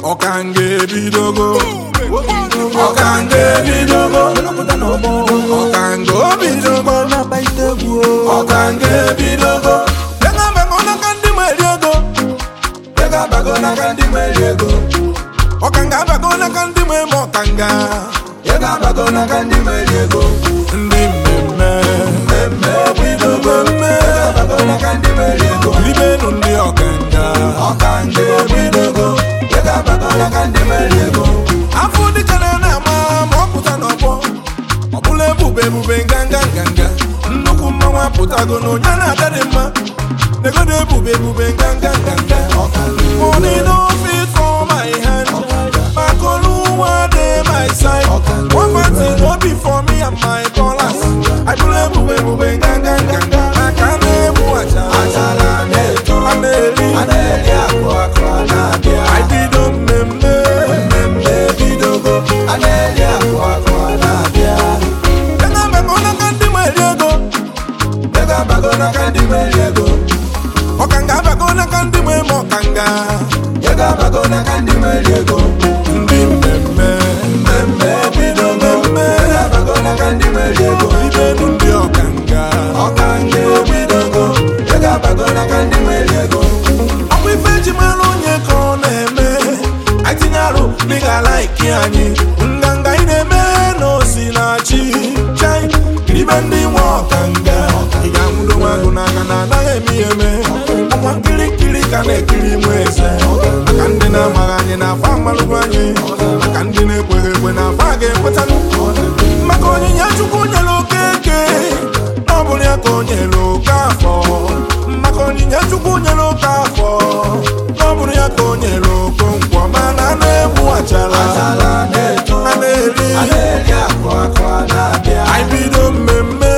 Ọ̀kàngè bidogo, ọ̀kàngè bidogo, ọ̀kàngè bidogo, ọ̀kàngè bidogo. Yega bagona kandi mweliego, yega bagona kandi mweliego. Ọ̀kàngà bagona kandi mwe mokanga, yega bagona kandi mweliego. Ndi mmemme bidogo, yega bagona kandi mweliego. Libenu ndi ọ̀kàngà, ọ̀kàngè bidogo. Afọ dịka na-ama ma ọ pụta n'ọgbọ ọ bụla ebube nganga nnukwu mmanwụ apụtago na onye na-ada dị mma negodo ebube nganga money no fit for my hand maka oluwa dey my side one man thing no be for me and my dollars I bụla ebube nganga maka na-egbu achala na-eto a na-eri akụ na-abịa I bido mmemme bidogo a na-eri akụ na-abịa ega bagona kandi mweliego ega bagona kandi mweliego ọkanga bagona kandi mwe mokanga ega bagona kandi mweliego ndị mmemme bidogo ega bagona kandi mweliego ibenu ndị ọkanga bidogo ega bagona kandi mweliego ọkwa ife ji mara onye ka ọ na-eme atinyarụ n'iga laiki anyị nganga ị na-eme n'osi na-achị chai ibe ndị nwe ọkanga ị ga-anwụdo nwagụ n'aka na anaghị eme ihe eme ọkwa nkirikiri ka na-ekiri nwe eze maka ndị na-amaghị anyị na afọ amalụgwụ anyị maka ndị na-ekweghị ekwe na afọ a ga-ekwetanụ maka onyinye Chukwu nyere okeke na ọ bụrụ ya ka o nyere oke afọ maka onyinye Chukwu nyere oke afọ na ọ bụrụ ya ka o nyere okonkwo mana a na-egbu achala a na-eri akụ na-abịa anyị bido mmemme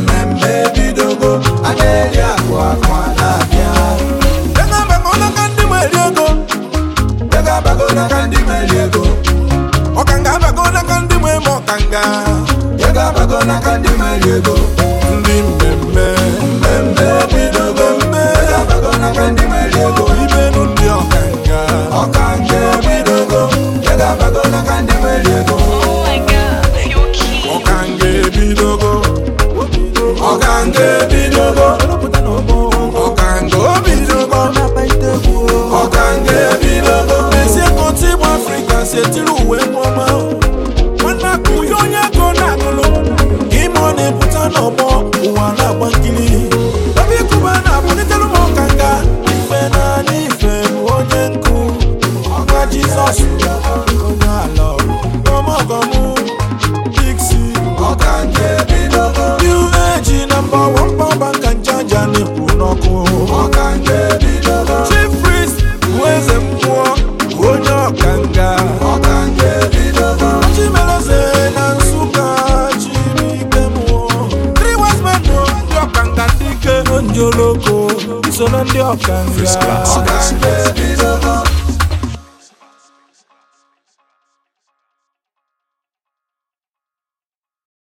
bidogo a na-eri akụ na-abịa ega bagona kandi mweliego ega bagona kandi mweliego ọkanga bagona kandi mwe mokanga ega bagona kandi mweliego ndị mmemme bidogo ega bagona kandi mweliego ibenu ndị ọkanga bidogo ega bagona kandi mweliego Oh my God, you're cute. ọkanga bidogo ọkanga bidogo esi ekoti Igbo Africa si etiri uwe mụọma nwanne akụ ya onye ego na-agụlụ ime ọ na-epụta n'ọgbọ ụwa na-agba nkiri ebe ikuba na-abụlitere m ọkanga ife naanị ife bụ onye nkụ ọga Jizọs onye ala ọmọgọmụ Dixi ọkanga bidogo New Age namba 1 power bank and charger na-ekwu n'ọkụ ọkanga bidogo Chief Priest bụ eze mmụọ onye ọkanga bidogo Chimeleze na Nsụka Chimike mmụọ 3 West Men ndị ọkanga ndị ike njoloko iso na ndị ọkanga